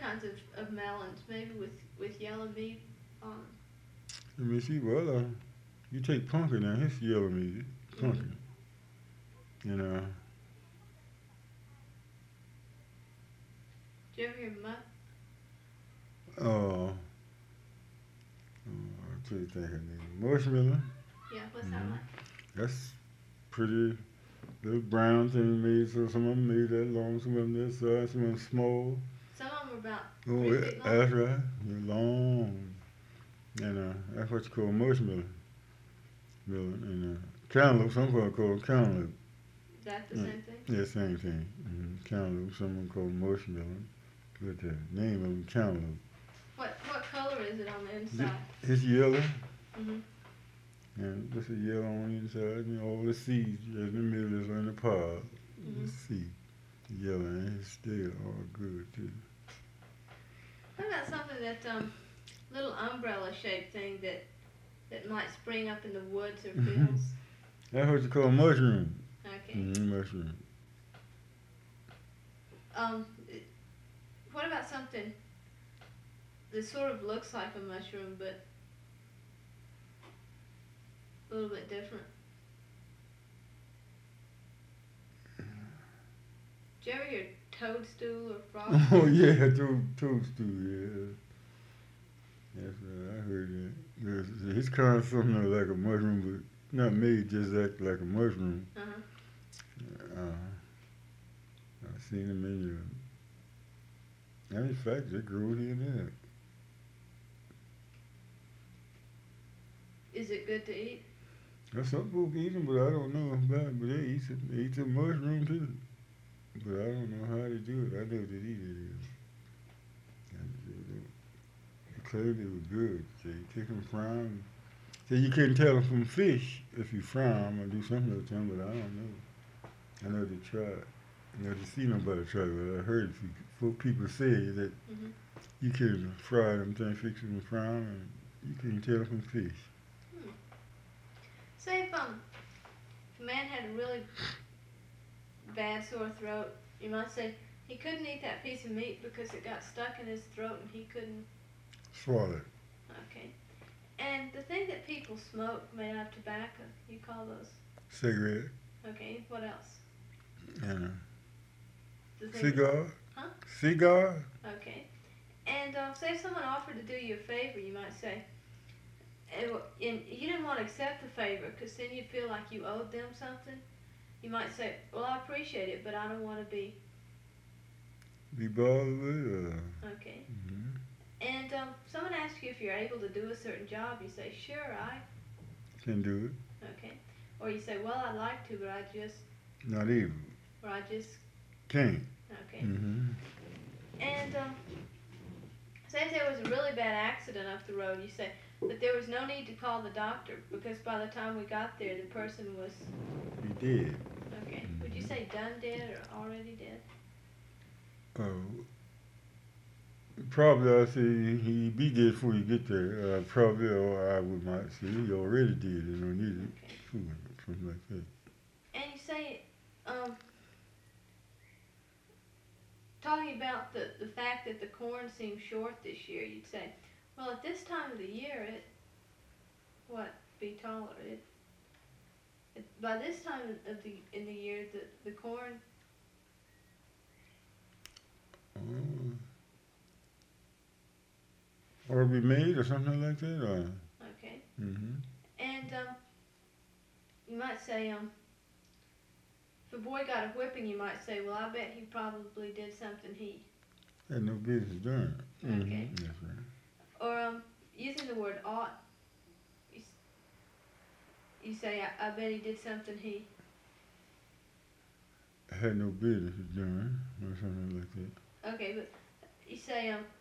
kinds of melons, maybe with yellow meat on them. Let me see. Well, you take pumpkin now. It's yellow meat. Mm-hmm. Pumpkin. You know. Did you ever hear mutt? Oh, I can't think of her name. Marshmallow. Yeah, what's that Hmm. like? That's pretty little brown thing made. So some of them made that long, some of them that size, some of them small. Some of them are about Oh, three yeah, feet long. that's right. They're long. And that's what you call marshmallow. And cantaloupe, some people call it cantaloupe. Is that the Yeah, same thing? yeah, same thing. Cantaloupe, someone call marshmallow. But the name of them cantaloupe. What color is it on the Th- inside? It's yellow, Mhm. and this is yellow on the inside, and all the seeds in the middle is on the pod. The Mhm. seed, yellow, and it's still all good too. What about something that little umbrella shaped thing that might spring up in the woods or Hmm. fields? That's what you call mushroom. Okay. Mushroom. Um, it- what about something that sort of looks like a mushroom but a little bit different? Did you ever hear toadstool or Oh frog's yeah, toadstool. Yeah, that's right. I heard that. It's kind of something like a mushroom, but not made just act like a mushroom. Uh-huh. Uh, I've seen them in and in fact, they grow here and there. Is it good to eat? Now, some people eat them, but I don't know about it. But they eat the mushroom too. But I don't know how they do it. I never did eat it. They claimed they were good. So you take them, fry them. So you couldn't tell them from fish if you fry them or do something with them, but I don't know. I know they tried. I never see nobody try it, but I heard people say that Mhm. you can fry them things, fix them and fry them, and you couldn't tell from fish. Hmm. Say if a man had a really bad sore throat, you might say he couldn't eat that piece of meat because it got stuck in his throat and he couldn't. Swallow. Okay. And the thing that people smoke made out of tobacco, you call those. Cigarette. Okay. What else? And The a thing. cigar. Huh? Cigar. Okay. And say if someone offered to do you a favor, you might say, and you didn't want to accept the favor because then you'd feel like you owed them something. You might say, well, I appreciate it, but I don't want to be. Be bothered with it. Okay. Mm-hmm. And someone asks you if you're able to do a certain job, you say, sure, Can do it. okay. Or you say, well, I'd like to, but Not able. can't. Can't. Okay. Mm-hmm. And say if there was a really bad accident up the road, you say, but there was no need to call the doctor because by the time we got there, the person was, He did. okay. Would you say done dead or already dead? Oh, probably I say he be dead before you get there. Probably, or I would might say he already did. You don't need it. Okay. Something like that. And you say, talking about the fact that the corn seems short this year, you'd say, well, at this time of the year, be taller. By this time in the year, the corn. Oh. Or be made or something like that. Or. Okay. Mm-hmm. And you might say, if a boy got a whipping, you might say, well, I bet he probably did something he. Had no business doing it. Mm-hmm. Okay. That's right. Or using the word ought, you say, I bet he did something he. Had no business doing or something like that. Okay, but you say,